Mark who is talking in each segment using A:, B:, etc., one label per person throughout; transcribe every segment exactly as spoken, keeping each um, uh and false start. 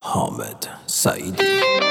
A: حامد سعیدی.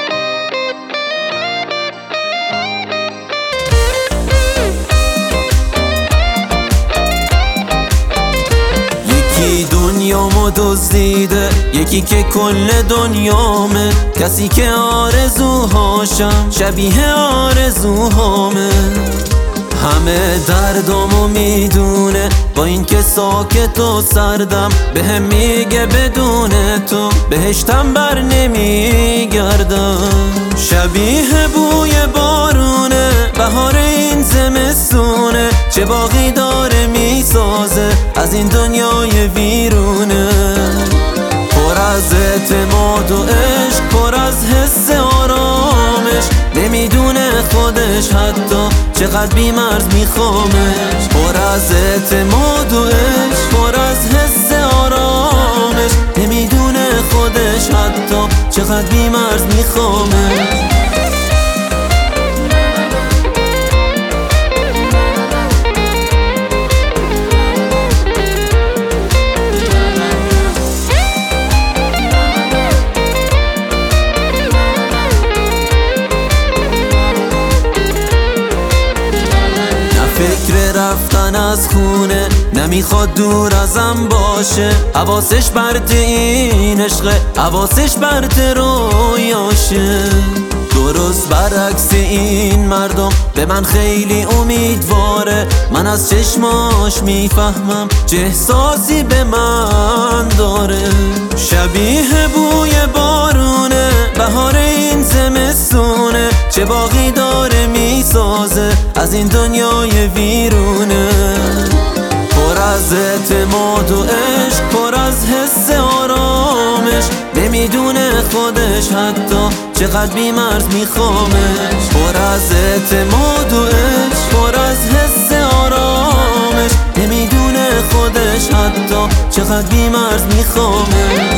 A: یکی دنیامو دزدیده، یکی که کل دنیامه، کسی که آرزوهاشم شبیه آرزوهامه. همه دردامو میدونه، با این که ساکت و سردم، به هم میگه بدون تو بهشتم بر نمیگردم. شبیه بوی بارونه، بهار این زمستونه، چه باغی داره میسازه از این دنیای ویرونه. پر از اعتماد و عشق، پر از حس آرامش، نمیدونه خودش حتی چقدر بی‌مرز میخوامش. پر از اعتماد و عشق، پر از حس آرامش، نمیدونه خودش حتی چقدر بی‌مرز میخوامش. فکر رفتن از خونه، نمیخواد دور ازم باشه. حواسش برد این عشقه، حواسش برد رویاشه. درست برعکس این مردم، به من خیلی امیدواره. من از چشماش میفهمم چه احساسی به من داره. شبیه بوی بارونه، بهار این زمستونه، چه باغی داره میسازه از این دنیای ویرونه. پر از اعتماد و عشق، پر از حس آرامش، نمیدونه خودش حتی چقدر بی‌مرز میخوامش. پر از اعتماد و عشق، پر از حس آرامش، نمیدونه خودش حتی چقدر بی‌مرز میخوامش.